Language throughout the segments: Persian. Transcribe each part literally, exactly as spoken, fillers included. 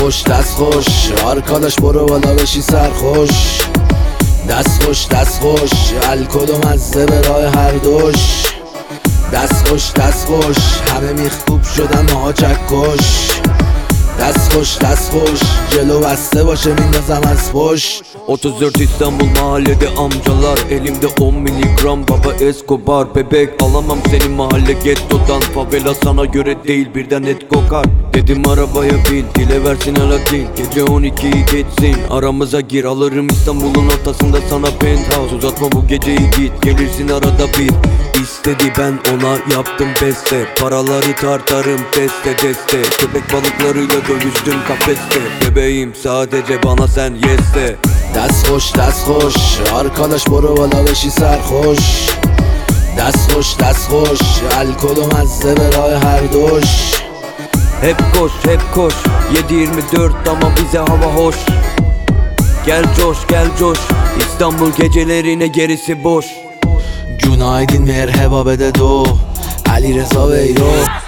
خوش دست خوش آرکاداش برو بالا بشی سرخوش. دست خوش دست خوش الکل و مزه به راه هر دوش. دست خوش دست خوش همه میخکوب şodan ماها چکش. دست خوش dest خوş جلو بسته باشه میندازم از پشت. otuz dört İstanbul mahallede amcalar, elimde on miligram baba Escobar. Bebek alamam seni mahalle gettodan, favela sana göre değil birden et kokar. Dedim arabaya bin, dile versin ala değil, gece on ikiyi geçsin aramıza gir. Alırım İstanbul'un ortasında sana penthouse, uzatma bu geceyi git gelirsin arada bir. İstedi ben ona yaptım beste, paraları tartarım deste deste. Köpek balıklarıyla dövüştüm kafeste, bebeğim sadece bana sen yes de. دست خوش دست خوش آرکاداش برو بالا بشی سرخوش. دست خوش دست خوش الکل و مزه به راه هر دوش. Hep koş hep koş yedi yirmi dört ama bize hava hoş. Gel coş gel coş İstanbul gecelerine gerisi boş. Günaydın merhaba bده دو علی رضا بیرو.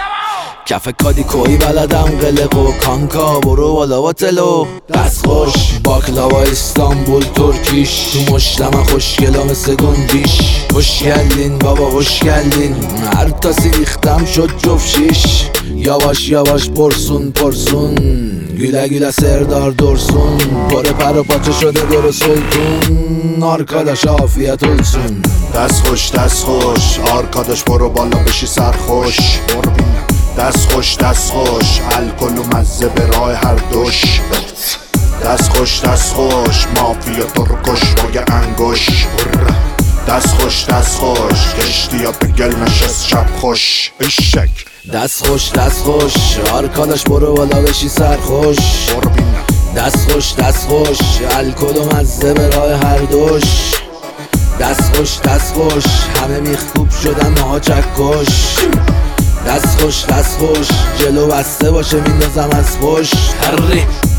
کف کادی کوی بلدم قلق و کانکا برو بالا با تلو. دست خوش باکلاوا استانبول ترکیش، تو مشتم خوشگلا مثل گنجیش. خوش geldin بابا خوش geldin هر تاسی ریختم شد جفت شیش. Yavaş yavaş porsun porsun güle güle Serdar Dursun. Pore پر و پاچه شده درست سلطون آرکاداش afiyet olsun. دست خوش دست خوش آرکاداش برو بالا بشی سرخوش. دست خوش دست خوش الکل و مزه به راه هر دوش. دست خوش دست خوش مافیا ترکش بای انگوش. دست خوش دست خوش کشتیات به گلمش از شب خوش اشک. دست خوش دست خوش آرکاداش برو بالا بشی سرخوش. دست خوش دست خوش الکل و مزه به راه هر دوش. دست خوش دست خوش همه میخکوب şodan ماها چکش. دست خوش دست خوش جلو بسته باشه میندازم از پشت. هری